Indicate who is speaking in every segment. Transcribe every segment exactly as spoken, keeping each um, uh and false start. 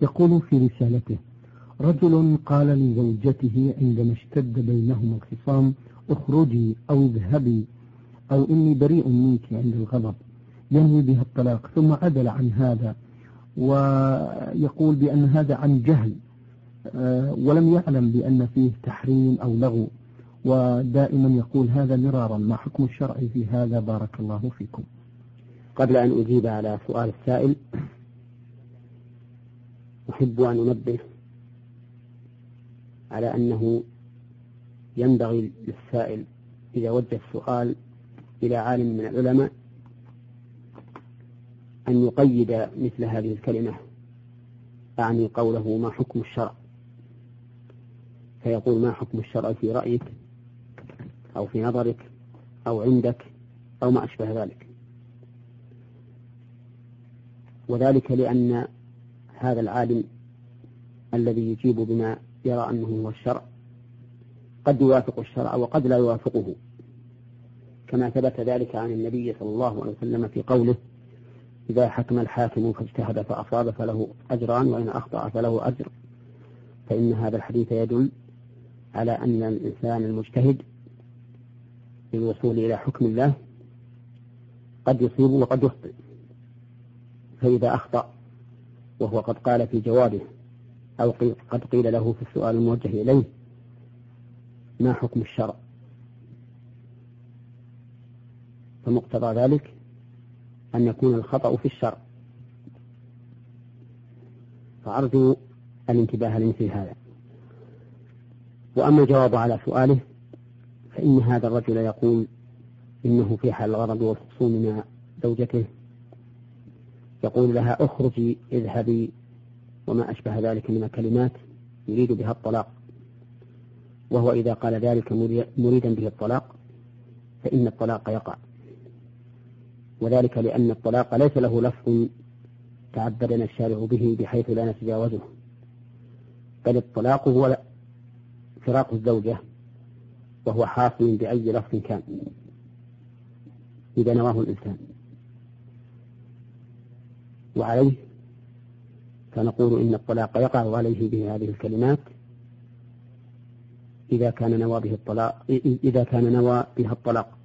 Speaker 1: يقول في رسالته: رجل قال لزوجته عندما اشتد بينهما الخصام: اخرجي أو اذهبي أو إني بريء منك عند الغضب، ينوي بها الطلاق، ثم عدل عن هذا ويقول بأن هذا عن جهل ولم يعلم بأن فيه تحريم أو لغو، ودائما يقول هذا مرارا. ما حكم الشرع في هذا؟ بارك الله فيكم.
Speaker 2: قبل أن أجيب على سؤال السائل أحب أن أنبه على أنه ينبغي للسائل إذا وجه السؤال إلى عالم من العلماء أن يقيد مثل هذه الكلمة، أعني قوله ما حكم الشرع، فيقول ما حكم الشرع في رأيك أو في نظرك أو عندك أو ما أشبه ذلك. وذلك لأن هذا العالم الذي يجيب بما يرى أنه هو الشرع قد يوافق الشرع وقد لا يوافقه، كما ثبت ذلك عن النبي صلى الله عليه وسلم في قوله: إذا حكم الحاكم فاجتهد فأصاب فله أجران وإن أخطأ فله أجر. فإن هذا الحديث يدل على أن الإنسان المجتهد للوصول إلى حكم الله قد يصيب وقد يخطئ، فإذا أخطأ وهو قد قال في جوابه أو قد قيل له في السؤال الموجه إليه ما حكم الشرع، فمقتضى ذلك أن يكون الخطأ في الشرع، فأرجو الانتباه لمثل هذا. وأما الجواب على سؤاله فإن هذا الرجل يقول إنه في حال الغضب والخصوم مع زوجته يقول لها: اخرجي اذهبي وما أشبه ذلك من الكلمات يريد بها الطلاق، وهو إذا قال ذلك مريدا به الطلاق فإن الطلاق يقع، وذلك لأن الطلاق ليس له لفظ تعبدنا الشارع به بحيث لا نتجاوزه، بل الطلاق هو فراق الزوجة، وهو حاصل بأي لفظ كان إذا نواه الإنسان. وعليه فنقول إن الطلاق يقع عليه به هذه الكلمات إذا كان نوى به الطلاق إذا كان نوى بها الطلاق،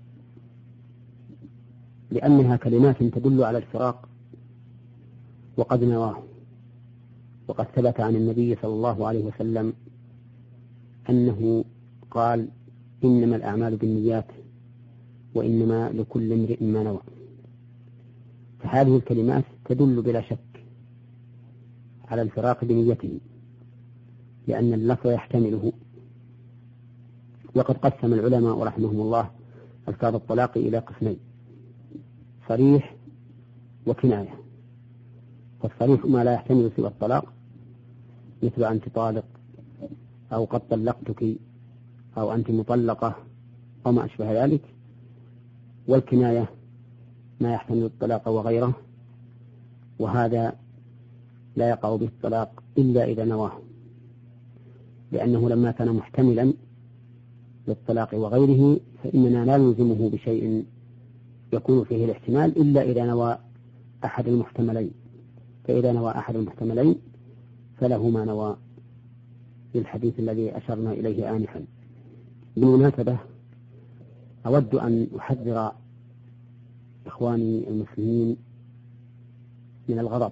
Speaker 2: لأنها كلمات تدل على الفراق وقد نواه. وقد ثبت عن النبي صلى الله عليه وسلم أنه قال: إنما الأعمال بالنيات وإنما لكل امرئ ما نوى. فهذه الكلمات تدل بلا شك على الفراق بنيته، لأن اللفظ يحتمله. وقد قسم العلماء رحمهم الله ألفاظ الطلاق إلى قسمين: صريح وكناية. فالصريح ما لا يحتمل سوى الطلاق، مثل أنت طالق أو قد طلقتك أو أنت مطلقة أو ما أشبه ذلك. والكناية ما يحتمل الطلاق وغيره، وهذا لا يقع به الطلاق إلا إذا نواه، لأنه لما كان محتملا للطلاق وغيره فإننا لا نلزمه بشيء يكون فيه الاحتمال إلا إذا نوى أحد المحتملين، فإذا نوى أحد المحتملين فله ما نوى للحديث الذي أشرنا إليه آنفا. بالمناسبة أود أن أحذر إخواني المسلمين من الغضب،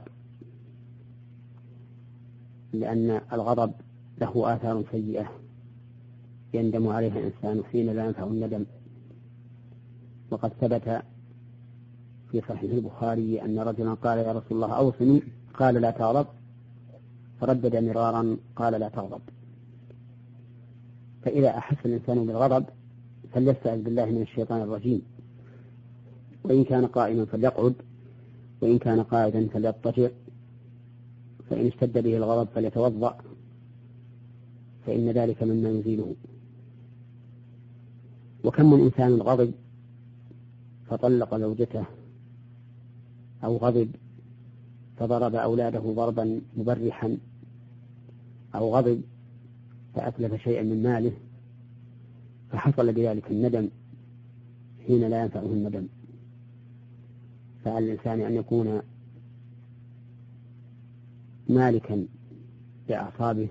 Speaker 2: لأن الغضب له آثار سيئة يندم عليها الإنسان حين لا ينفع الندم. وقد ثبت في صحيح البخاري أن رجلا قال: يا رسول الله أوصني، قال: لا تغضب، فردد مرارا قال: لا تغضب. فإذا أحس الإنسان بالغضب فليستعذ بالله من الشيطان الرجيم، وإن كان قائما فليقعد، وإن كان قاعدا فليضطجع، فإن اشتد به الغضب فليتوضأ، فإن ذلك مما يزيله. وكم من إنسان غضب فطلق زوجته، أو غضب فضرب أولاده ضربا مبرحا، أو غضب فأتلف شيئا من ماله، فحصل بذلك الندم حين لا ينفعه الندم. فعلى الإنسان أن يكون مالكا لأعصابه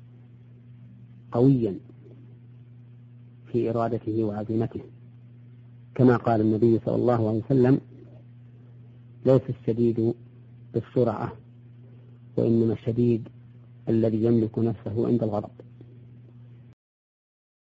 Speaker 2: قويا في إرادته وعزيمته، كما قال النبي صلى الله عليه وسلم: ليس الشديد بالسرعة، وإنما الشديد الذي يملك نفسه عند الغضب.